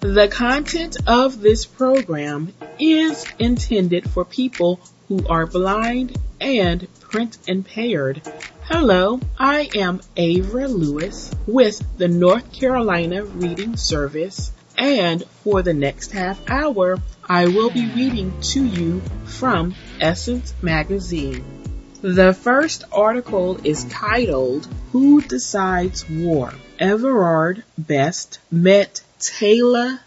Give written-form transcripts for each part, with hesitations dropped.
The content of this program is intended for people who are blind and print impaired. Hello, I am Avra Lewis with the North Carolina Reading Service, and for the next half hour, I will be reading to you from Essence Magazine. The first article is titled, Who Decides War? Everard Best met Taylor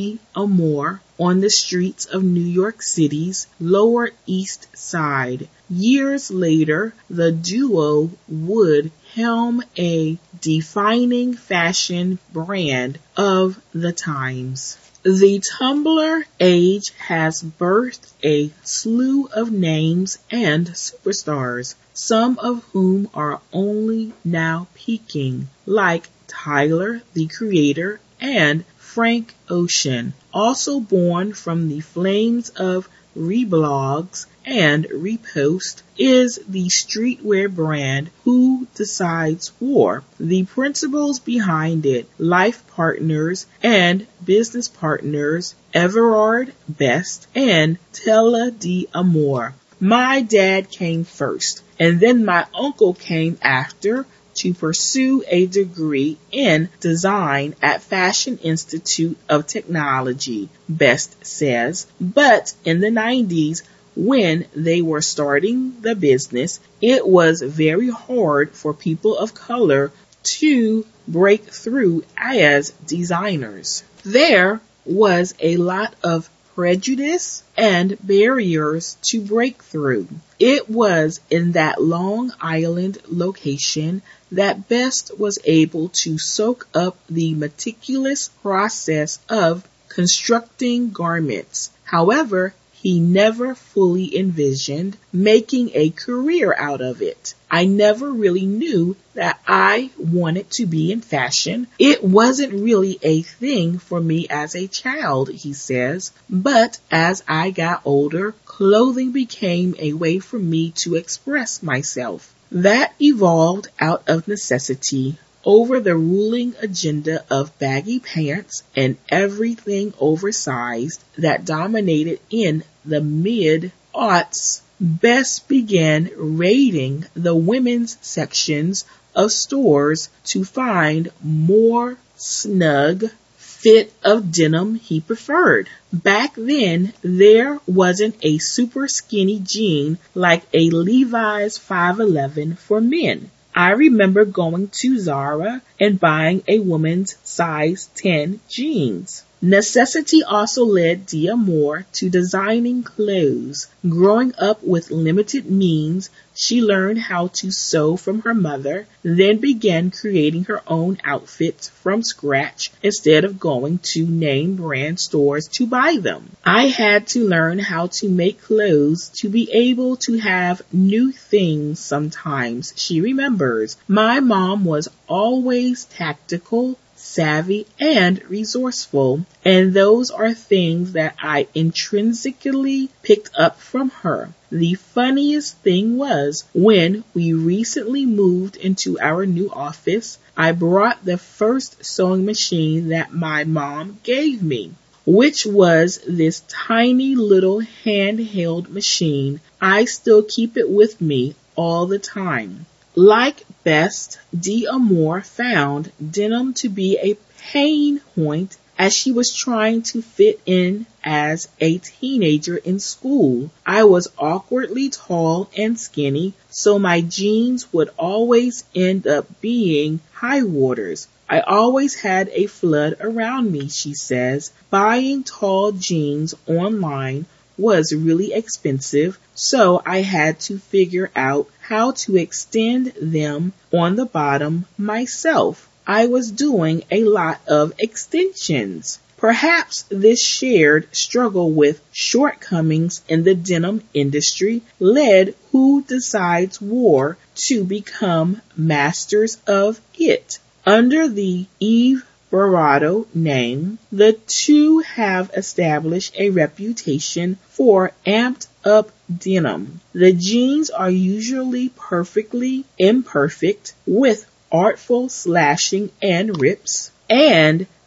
D'Amour on the streets of New York City's Lower East Side. Years later, the duo would helm a defining fashion brand of the times. The Tumblr age has birthed a slew of names and superstars, some of whom are only now peaking, like Tyler, the Creator, and Frank Ocean, also born from the flames of reblogs and repost, is the streetwear brand Who Decides War. The principals behind it, life partners and business partners Everard Best and Taylor D'Amour. My dad came first, and then my uncle came after to pursue a degree in design at Fashion Institute of Technology, Best says. But in the 90s, when they were starting the business, it was very hard for people of color to break through as designers. There was a lot of prejudice and barriers to break through. It was in that Long Island location that Best was able to soak up the meticulous process of constructing garments. However, he never fully envisioned making a career out of it. I never really knew that I wanted to be in fashion. It wasn't really a thing for me as a child, he says. But as I got older, clothing became a way for me to express myself. That evolved out of necessity over the ruling agenda of baggy pants and everything oversized that dominated in the mid-aughts. Best began raiding the women's sections of stores to find more snug fit of denim he preferred. Back then, there wasn't a super skinny jean like a Levi's 511 for men. I remember going to Zara and buying a woman's size 10 jeans. Necessity also led D'Amour to designing clothes. Growing up with limited means, she learned how to sew from her mother, then began creating her own outfits from scratch instead of going to name brand stores to buy them. I had to learn how to make clothes to be able to have new things sometimes, she remembers. My mom was always tactical, savvy, and resourceful, and those are things that I intrinsically picked up from her. The funniest thing was, when we recently moved into our new office, I brought the first sewing machine that my mom gave me, which was this tiny little handheld machine. I still keep it with me all the time. Like Best, D'Amour found denim to be a pain point as she was trying to fit in as a teenager in school. I was awkwardly tall and skinny, so my jeans would always end up being high waters. I always had a flood around me, she says. Buying tall jeans online was really expensive, so I had to figure out how to extend them on the bottom myself. I was doing a lot of extensions. Perhaps this shared struggle with shortcomings in the denim industry led Who Decides War to become masters of it. Under the Eve Barato name, the two have established a reputation for amped up denim. The jeans are usually perfectly imperfect with artful slashing and rips, and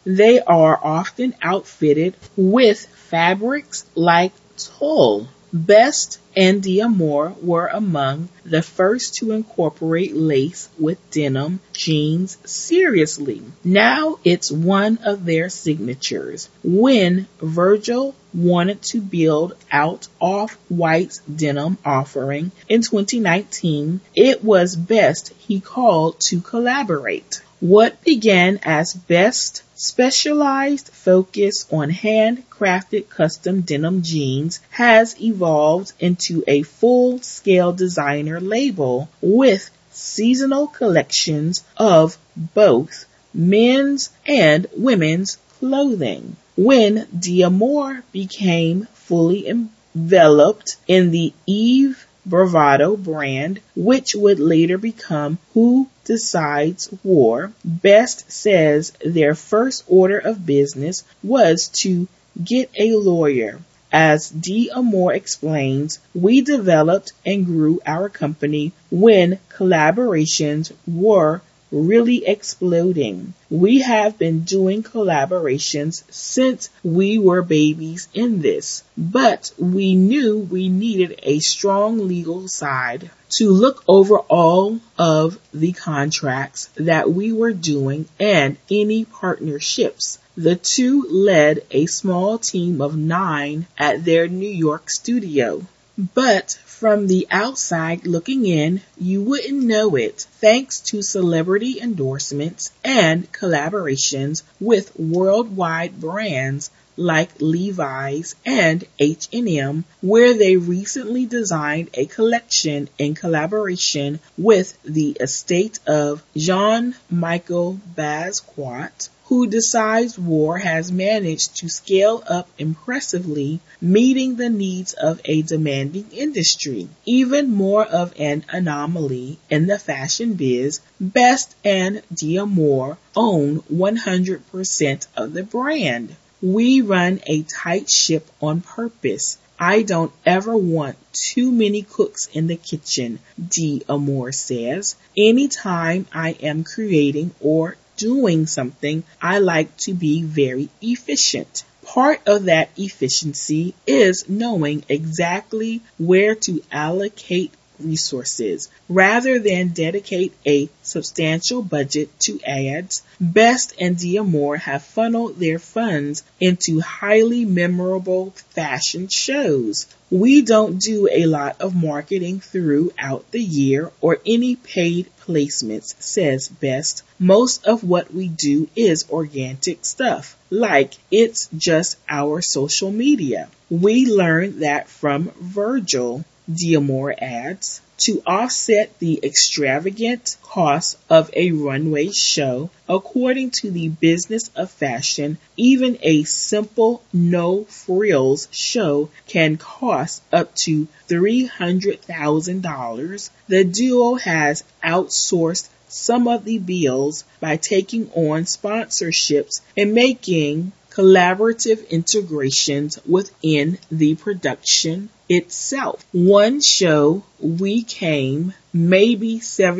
They are often outfitted with fabrics like tulle. Best and Diamore were among the first to incorporate lace with denim jeans seriously. Now it's one of their signatures. When Virgil wanted to build out Off-White's denim offering in 2019, it was Best he called to collaborate. What began as Best specialized focus on handcrafted custom denim jeans has evolved into a full-scale designer label with seasonal collections of both men's and women's clothing. When Diamore became fully enveloped in the Eve Bravado brand, which would later become Who Decides War, Best says their first order of business was to get a lawyer. As Diamore explains, we developed and grew our company when collaborations were really exploding. We have been doing collaborations since we were babies in this, but we knew we needed a strong legal side to look over all of the contracts that we were doing and any partnerships. The two led a small team of 9 at their New York studio. But from the outside looking in, you wouldn't know it, thanks to celebrity endorsements and collaborations with worldwide brands like Levi's and H&M, where they recently designed a collection in collaboration with the estate of Jean-Michel Basquiat, Who Decides War has managed to scale up impressively, meeting the needs of a demanding industry. Even more of an anomaly in the fashion biz, Best and Diamore own 100% of the brand. We run a tight ship on purpose. I don't ever want too many cooks in the kitchen, Diamore says. Anytime I am creating or doing something, I like to be very efficient. Part of that efficiency is knowing exactly where to allocate resources. Rather than dedicate a substantial budget to ads, Best and Diamore have funneled their funds into highly memorable fashion shows. We don't do a lot of marketing throughout the year or any paid placements, says Best. Most of what we do is organic stuff, like it's just our social media. We learned that from Virgil, Diamore adds. To offset the extravagant cost of a runway show, according to the Business of Fashion, even a simple no-frills show can cost up to $300,000. The duo has outsourced some of the bills by taking on sponsorships and making collaborative integrations within the production itself. One show we came maybe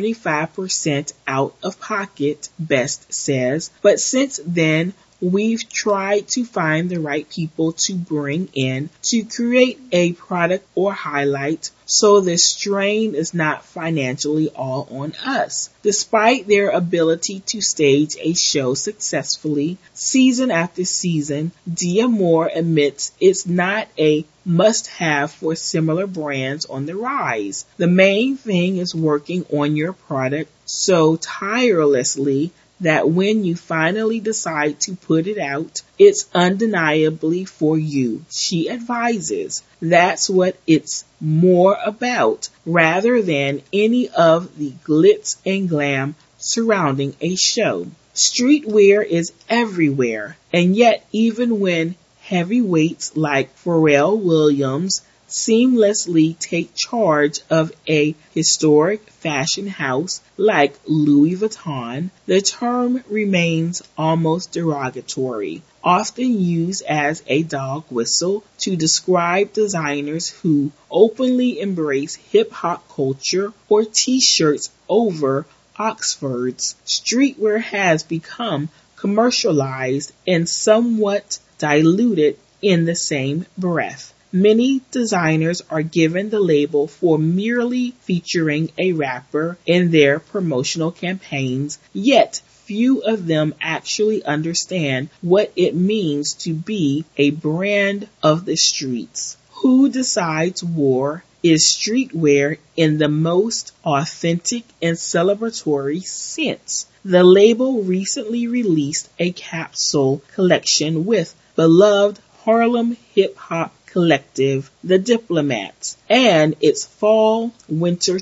75% out of pocket, Best says, but since then we've tried to find the right people to bring in to create a product or highlight so the strain is not financially all on us. Despite their ability to stage a show successfully season after season, Diamore admits it's not a must-have for similar brands on the rise. The main thing is working on your product so tirelessly that when you finally decide to put it out, it's undeniably for you, she advises. That's what it's more about, rather than any of the glitz and glam surrounding a show. Streetwear is everywhere, and yet even when heavyweights like Pharrell Williams seamlessly take charge of a historic fashion house like Louis Vuitton, the term remains almost derogatory, often used as a dog whistle to describe designers who openly embrace hip-hop culture or t-shirts over Oxfords. Streetwear has become commercialized and somewhat diluted in the same breath. Many designers are given the label for merely featuring a rapper in their promotional campaigns, yet few of them actually understand what it means to be a brand of the streets. Who Decides War is streetwear in the most authentic and celebratory sense. The label recently released a capsule collection with beloved Harlem hip-hop collective, The Diplomats, and its Fall/Winter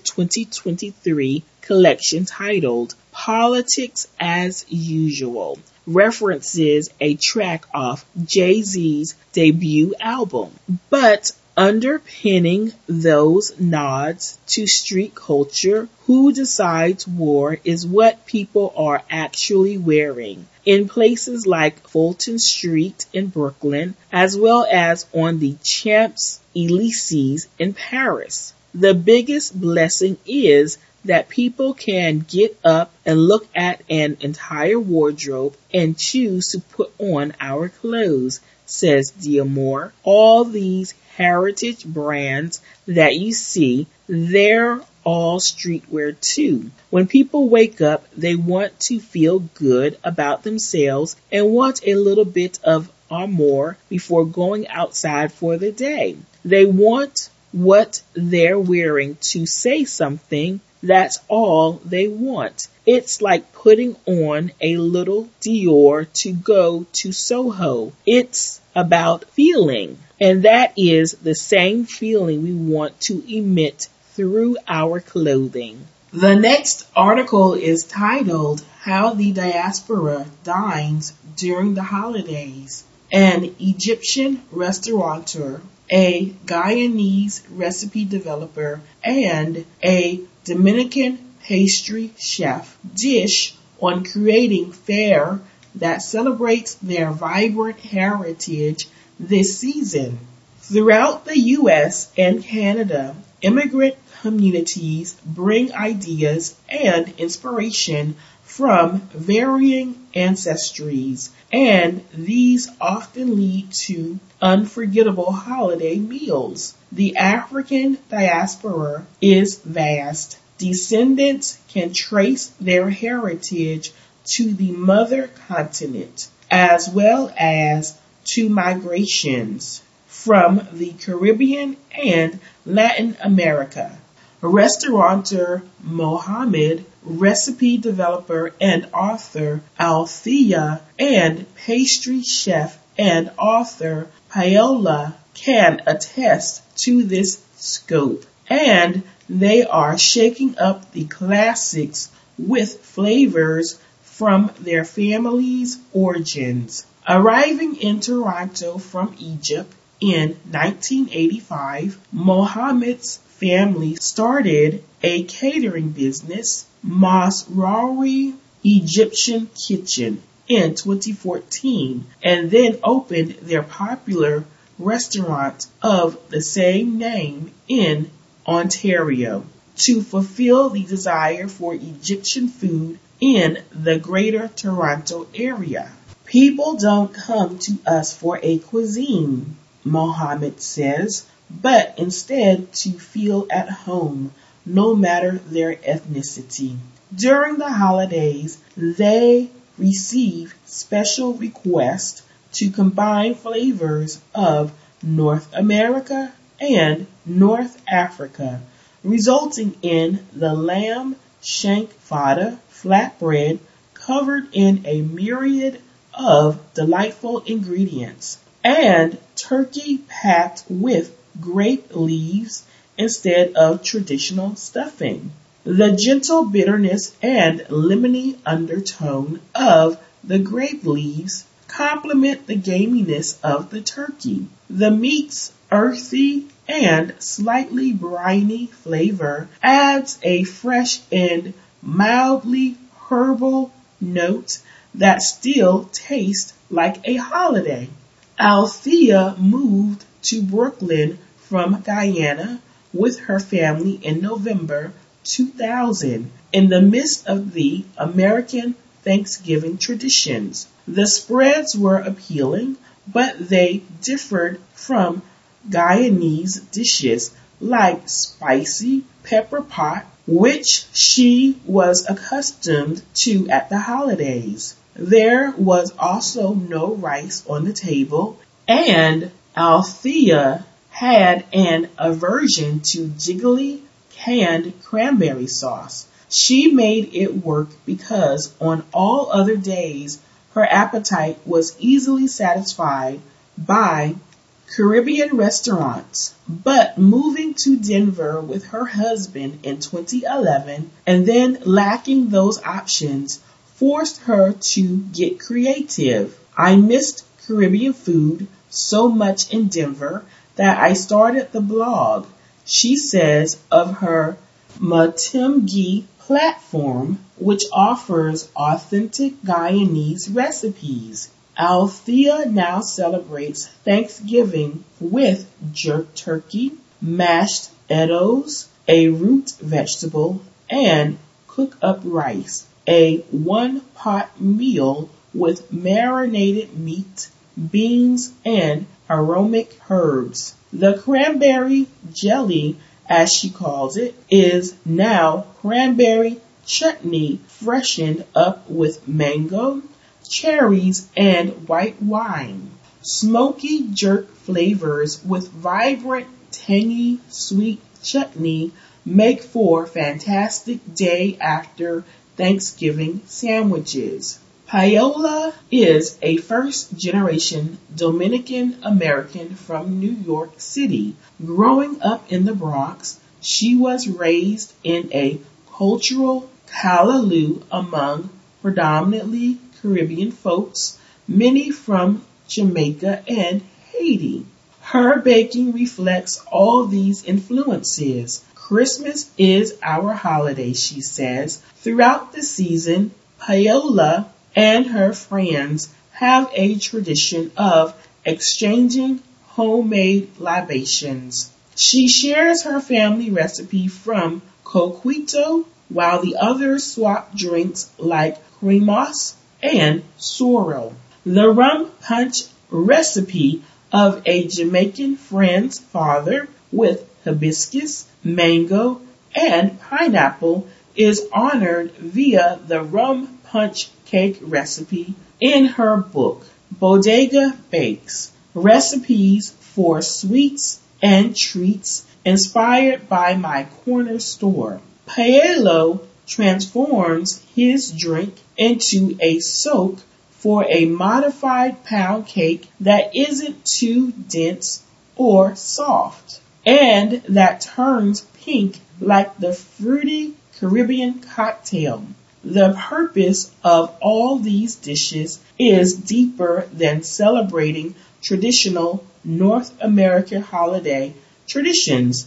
2023 collection titled Politics as Usual references a track off Jay-Z's debut album, but underpinning those nods to street culture, Who Decides War is what people are actually wearing in places like Fulton Street in Brooklyn, as well as on the Champs-Élysées in Paris. The biggest blessing is that people can get up and look at an entire wardrobe and choose to put on our clothes, says Diamore. All these heritage brands that you see, they're all streetwear too. When people wake up, they want to feel good about themselves and want a little bit of amour before going outside for the day. They want what they're wearing to say something. That's all they want. It's like putting on a little Dior to go to Soho. It's about feeling. And that is the same feeling we want to emit through our clothing. The next article is titled, How the Diaspora Dines During the Holidays. An Egyptian restaurateur, a Guyanese recipe developer, and a Dominican pastry chef dish on creating fare that celebrates their vibrant heritage this season. Throughout the U.S. and Canada, immigrant communities bring ideas and inspiration from varying ancestries, and these often lead to unforgettable holiday meals. The African diaspora is vast. Descendants can trace their heritage to the mother continent, as well as to migrations from the Caribbean and Latin America. Restaurateur Mohammed, recipe developer and author Althea, and pastry chef and author Paola can attest to this scope, and they are shaking up the classics with flavors from their family's origins. Arriving in Toronto from Egypt in 1985, Mohammed's family started a catering business, Masraoui Egyptian Kitchen, in 2014, and then opened their popular restaurant of the same name in Ontario to fulfill the desire for Egyptian food in the Greater Toronto area. People don't come to us for a cuisine, Mohammed says, but instead to feel at home, no matter their ethnicity. During the holidays, they receive special requests to combine flavors of North America and North Africa, resulting in the lamb shank fada flatbread covered in a myriad of delightful ingredients, and turkey packed with grape leaves instead of traditional stuffing. The gentle bitterness and lemony undertone of the grape leaves complement the gaminess of the turkey. The meat's earthy and slightly briny flavor adds a fresh and mildly herbal note that still tastes like a holiday. Althea moved to Brooklyn from Guyana with her family in November 2000 in the midst of the American Thanksgiving traditions. The spreads were appealing, but they differed from Guyanese dishes like spicy pepper pot, which she was accustomed to at the holidays. There was also no rice on the table, and Althea had an aversion to jiggly canned cranberry sauce. She made it work because on all other days her appetite was easily satisfied by Caribbean restaurants. But moving to Denver with her husband in 2011 and then lacking those options forced her to get creative. I missed Caribbean food so much in Denver that I started the blog, she says of her Matimgi platform, which offers authentic Guyanese recipes. Althea now celebrates Thanksgiving with jerk turkey, mashed edos, a root vegetable, and cook-up rice, a one-pot meal with marinated meat, beans, and aromatic herbs. The cranberry jelly, as she calls it, is now cranberry chutney freshened up with mango, cherries, and white wine. Smoky jerk flavors with vibrant, tangy, sweet chutney make for fantastic day after Thanksgiving sandwiches. Paola is a first-generation Dominican American from New York City. Growing up in the Bronx, she was raised in a cultural callaloo among predominantly Caribbean folks, many from Jamaica and Haiti. Her baking reflects all these influences. Christmas is our holiday, she says. Throughout the season, Paola and her friends have a tradition of exchanging homemade libations. She shares her family recipe from Coquito, while the others swap drinks like cremas and sorrel. The rum punch recipe of a Jamaican friend's father with hibiscus, mango, and pineapple is honored via the rum punch cake recipe in her book, Bodega Bakes, Recipes for Sweets and Treats Inspired by My Corner Store. Paolo transforms his drink into a soak for a modified pound cake that isn't too dense or soft, and that turns pink like the fruity Caribbean cocktail. The purpose of all these dishes is deeper than celebrating traditional North American holiday traditions,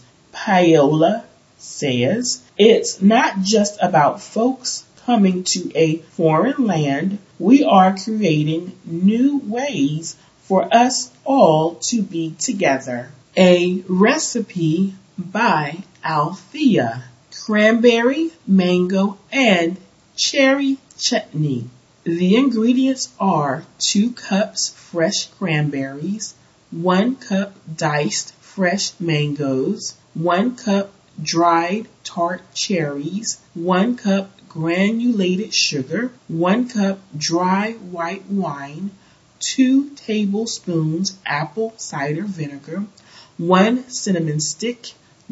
Paola says. It's not just about folks coming to a foreign land. We are creating new ways for us all to be together. A recipe by Althea. Cranberry, mango, and cherry chutney. The ingredients are 2 cups fresh cranberries, 1 cup diced fresh mangoes, 1 cup dried tart cherries, 1 cup granulated sugar, 1 cup dry white wine, 2 tablespoons apple cider vinegar, 1 cinnamon stick,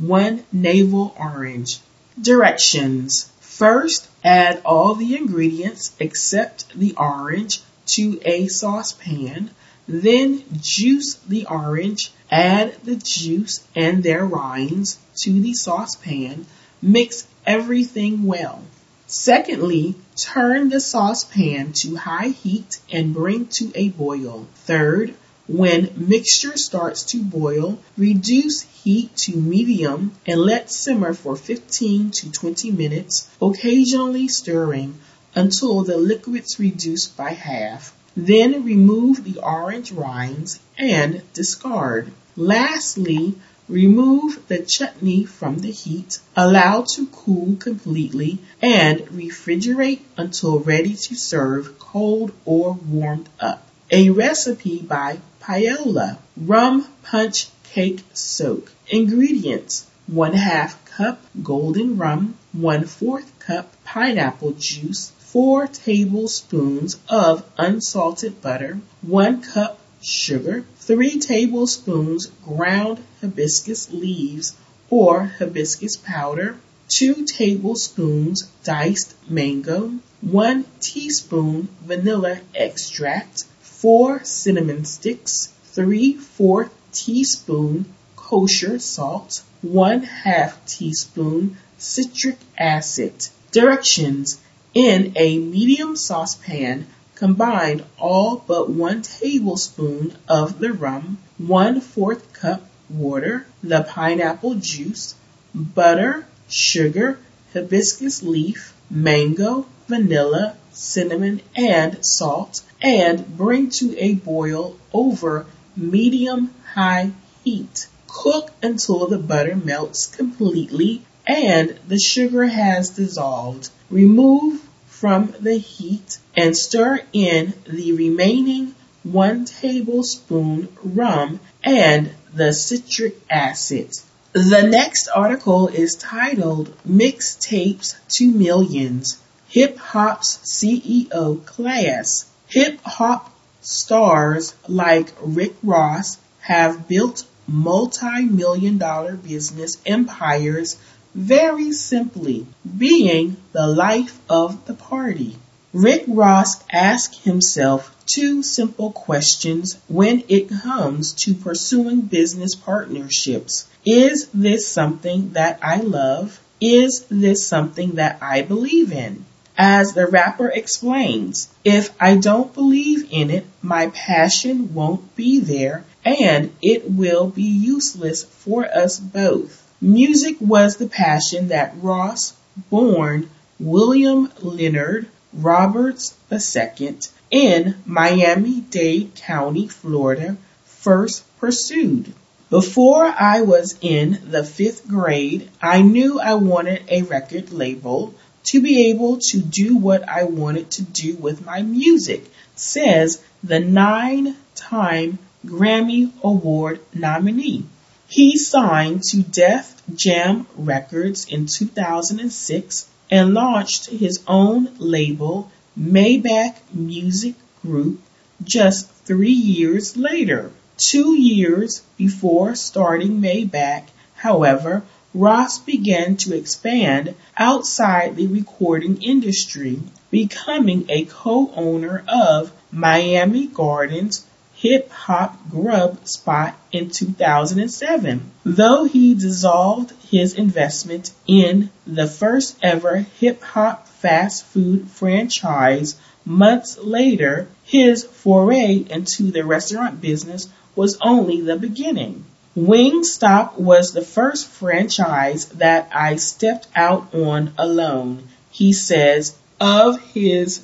1 navel orange. Directions. First, add all the ingredients except the orange to a saucepan. Then juice the orange, add the juice and their rinds to the saucepan. Mix everything well. Secondly, turn the saucepan to high heat and bring to a boil. Third, when mixture starts to boil, reduce heat to medium and let simmer for 15 to 20 minutes, occasionally stirring until the liquids reduce by half. Then remove the orange rinds and discard. Lastly, Remove the chutney from the heat, allow to cool completely, and refrigerate until ready to serve cold or warmed up. A recipe by Paola. Rum punch cake soak. Ingredients: 1/2 cup golden rum, 1/4 cup pineapple juice, 4 tablespoons of unsalted butter, 1 cup sugar, 3 tablespoons ground hibiscus leaves or hibiscus powder, 2 tablespoons diced mango, 1 teaspoon vanilla extract, 4 cinnamon sticks, 3/4 teaspoon kosher salt, 1/2 teaspoon citric acid. Directions: in a medium saucepan, combine all but 1 tablespoon of the rum, 1/4 cup water, the pineapple juice, butter, sugar, hibiscus leaf, mango, vanilla, cinnamon, and salt, and bring to a boil over medium-high heat. Cook until the butter melts completely and the sugar has dissolved. Remove from the heat and stir in the remaining 1 tablespoon rum and the citric acid. The next article is titled Mixtapes to Millions, Hip Hop's CEO Class. Hip hop stars like Rick Ross have built multi-million-dollar business empires very simply, being the life of the party. Rick Ross asked himself 2 simple questions when it comes to pursuing business partnerships. Is this something that I love? Is this something that I believe in? As the rapper explains, if I don't believe in it, my passion won't be there and it will be useless for us both. Music was the passion that Ross, born William Leonard Roberts II, in Miami-Dade County, Florida, first pursued. Before I was in the 5th grade, I knew I wanted a record label to be able to do what I wanted to do with my music, says the 9-time Grammy Award nominee. He signed to Def Jam Records in 2006 and launched his own label, Maybach Music Group, just 3 years later. 2 years before starting Maybach, however, Ross began to expand outside the recording industry, becoming a co-owner of Miami Gardens Hip Hop Grub Spot in 2007. Though he dissolved his investment in the first ever hip hop fast food franchise months later, his foray into the restaurant business was only the beginning. Wingstop was the first franchise that I stepped out on alone, he says of his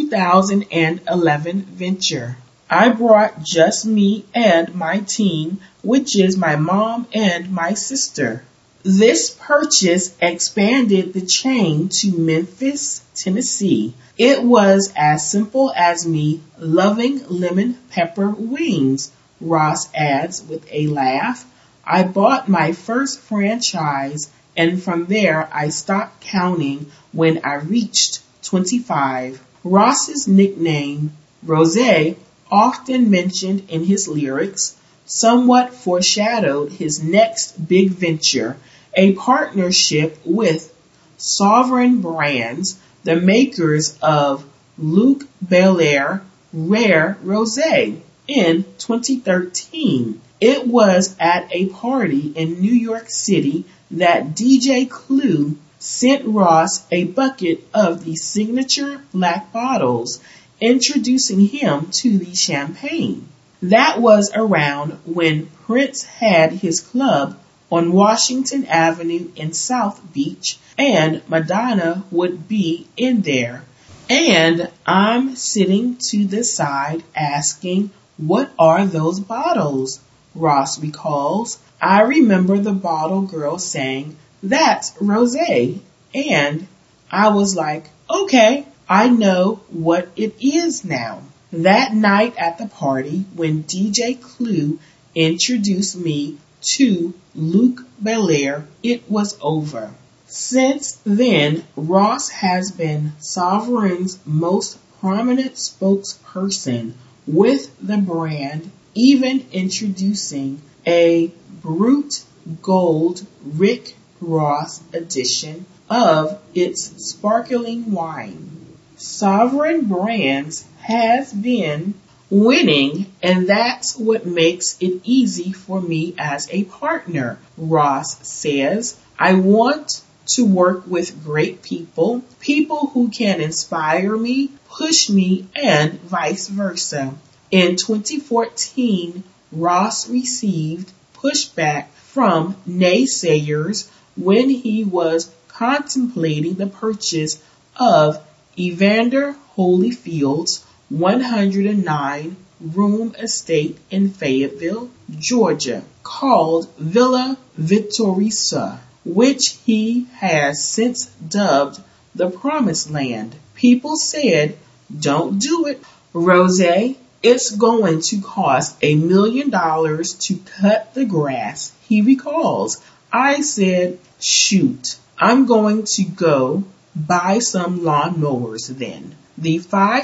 2011 venture. I brought just me and my team, which is my mom and my sister. This purchase expanded the chain to Memphis, Tennessee. It was as simple as me loving lemon pepper wings, Ross adds with a laugh. I bought my first franchise, and from there I stopped counting when I reached 25. Ross's nickname, Rosé, often mentioned in his lyrics, somewhat foreshadowed his next big venture, a partnership with Sovereign Brands, the makers of Luc Belaire Rare Rosé, in 2013. It was at a party in New York City that DJ Clue sent Ross a bucket of the signature black bottles, introducing him to the champagne. That was around when Prince had his club on Washington Avenue in South Beach, and Madonna would be in there. And I'm sitting to the side asking, what are those bottles? Ross recalls. I remember the bottle girl saying, "That's rosé." And I was like, okay, I know what it is now. That night at the party when DJ Clue introduced me to Luc Belaire, it was over. Since then, Ross has been Sovereign's most prominent spokesperson with the brand, even introducing a Brut Gold Rick Ross edition of its sparkling wine. Sovereign Brands has been winning, and that's what makes it easy for me as a partner, Ross says. I want to work with great people, people who can inspire me, push me, and vice versa. In 2014, Ross received pushback from naysayers when he was contemplating the purchase of Evander Holyfield's 109-room estate in Fayetteville, Georgia, called Villa Vittoriosa, which he has since dubbed the Promised Land. People said, "Don't do it, Rosé. It's going to cost $1 million to cut the grass," he recalls. I said, "Shoot, I'm going to go buy some lawnmowers then." The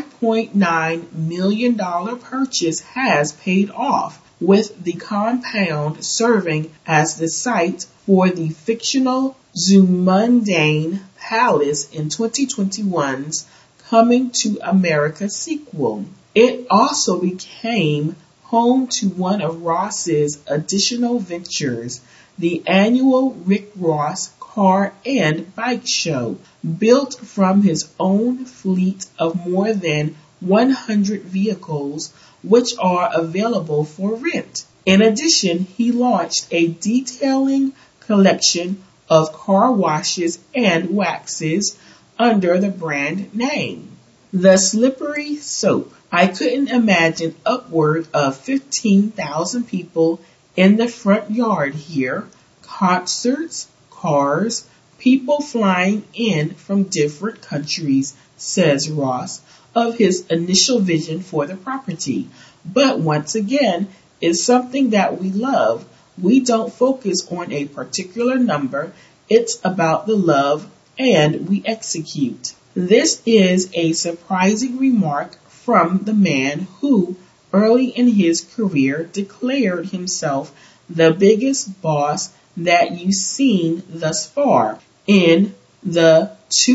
$5.9 million purchase has paid off, with the compound serving as the site for the fictional Zoomundane Palace in 2021's Coming to America sequel. It also became home to one of Ross's additional ventures, the annual Rick Ross Car and Bike Show, built from his own fleet of more than 100 vehicles, which are available for rent. In addition, he launched a detailing collection of car washes and waxes under the brand name. The Slippery Soap. I couldn't imagine upward of 15,000 people in the front yard here, concerts, cars, people flying in from different countries, says Ross, of his initial vision for the property. But once again, it's something that we love. We don't focus on a particular number. It's about the love, and we execute. This is a surprising remark from the man who, early in his career, declared himself the biggest boss that you've seen thus far in the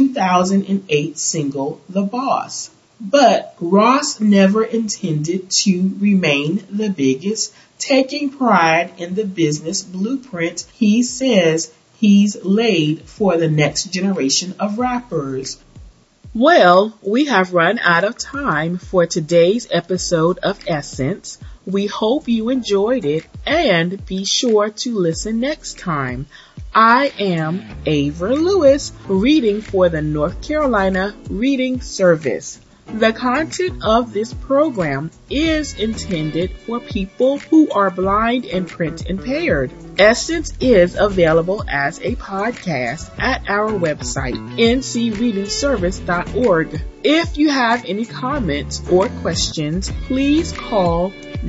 2008 single The Boss. But Ross never intended to remain the biggest, taking pride in the business blueprint he says he's laid for the next generation of rappers. Well, we have run out of time for today's episode of Essence. We hope you enjoyed it, and be sure to listen next time. I am Avra Lewis, reading for the North Carolina Reading Service. The content of this program is intended for people who are blind and print impaired. Essence is available as a podcast at our website, ncreadingservice.org. If you have any comments or questions, please call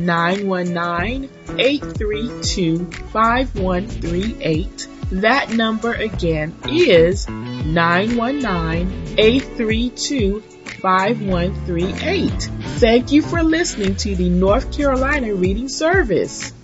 919-832-5138. That number again is 919-832-5138. Thank you for listening to the North Carolina Reading Service.